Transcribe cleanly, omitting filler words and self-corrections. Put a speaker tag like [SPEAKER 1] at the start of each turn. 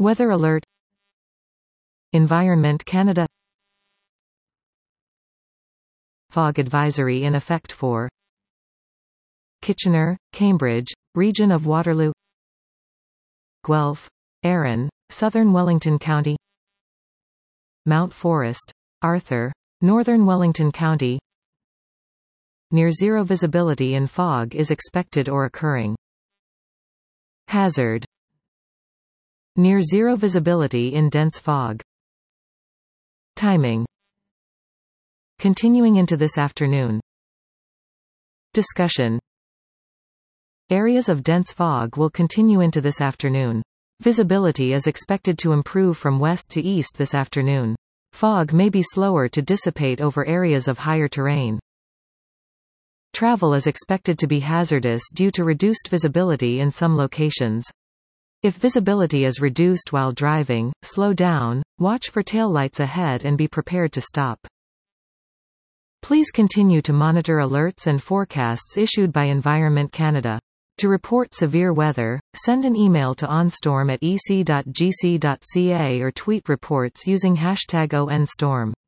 [SPEAKER 1] Weather alert. Environment Canada. Fog advisory in effect for Kitchener, Cambridge, region of Waterloo, Guelph, Arran, southern Wellington County, Mount Forest, Arthur, northern Wellington County. Near zero visibility in fog is expected or occurring. Hazard. Near zero visibility in dense fog. Timing. Continuing into this afternoon. Discussion. Areas of dense fog will continue into this afternoon. Visibility is expected to improve from west to east this afternoon. Fog may be slower to dissipate over areas of higher terrain. Travel is expected to be hazardous due to reduced visibility in some locations. If visibility is reduced while driving, slow down, watch for taillights ahead and be prepared to stop. Please continue to monitor alerts and forecasts issued by Environment Canada. To report severe weather, send an email to onstorm@ec.gc.ca or tweet reports using #ONStorm.